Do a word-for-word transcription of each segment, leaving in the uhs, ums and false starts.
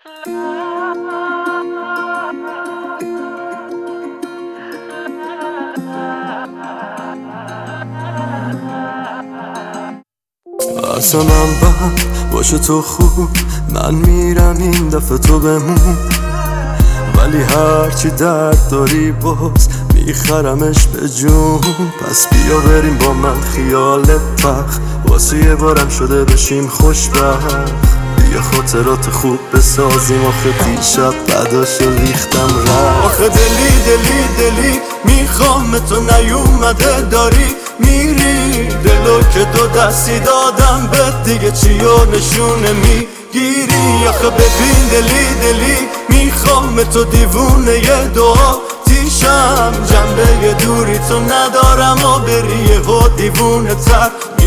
اصلا من بد باشه تو خوب، من میرم این دفعه تو بمون، ولی هرچی درد داری باز میخرمش به جون. پس بیا بریم با من خیالت تخت، واسه یه بارم شده بشیم خوشبخت. بیا خاطرات خوب بسازیم، آخه دیشب بعداشو ریختم رفت. آخه دلی دلی دلی میخوام تو نیومده داری میری، دلو که دو دستی دادم بهت دیگه چی و نشونه میگیری. آخه ببین دلی دلی میخوام تو دیوونه یه دعا تیشم، جنبه یه دوری تو ندارم و بری یه و دیوونه تر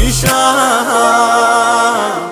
میشم.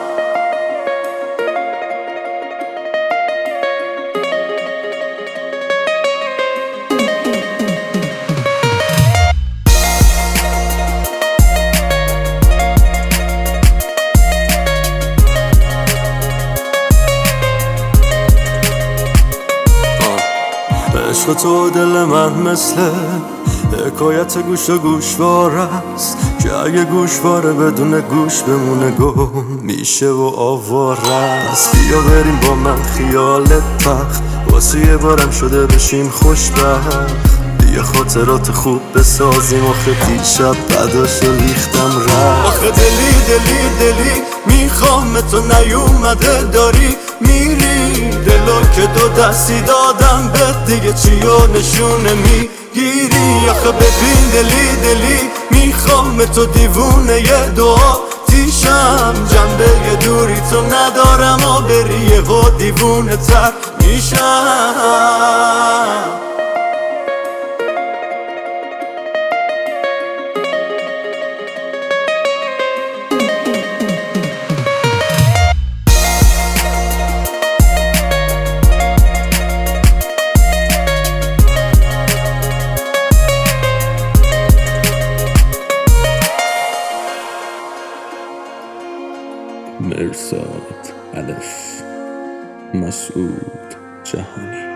عشق تو دل من مثل حکایت گوش و گوشوار است، که اگه گوشواره بدون گوش بمونه گم میشه و آواره. پس بیا بریم با من خیالت تخت، واسه یه بارم شده بشیم خوشبخت. بیا خاطرات خوب بسازیم، آخه دیشب بعداشو ریختم رفت. آخه دلی دلی دلی میخوام تو نیومده داری میری، دلو که دو دستی دادم بهت دیگه چی و نشونه میگیری. آخه ببین دلی دلی میخوام تو دیوونه یه دعا تیشم، جنبه یه دوری تو ندارم و بری یه و دیوونه تر میشم. مرزاد الف مسعود جهانی.